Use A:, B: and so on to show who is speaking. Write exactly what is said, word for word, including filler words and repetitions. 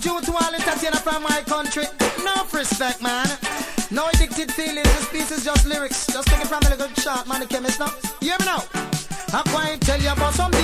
A: tune to all entertainers from my country. Enough respect, man. No addicted feelings, this piece is just lyrics. Just take it from the little shot, man, the chemist now. You hear me now? I'm going to tell you about some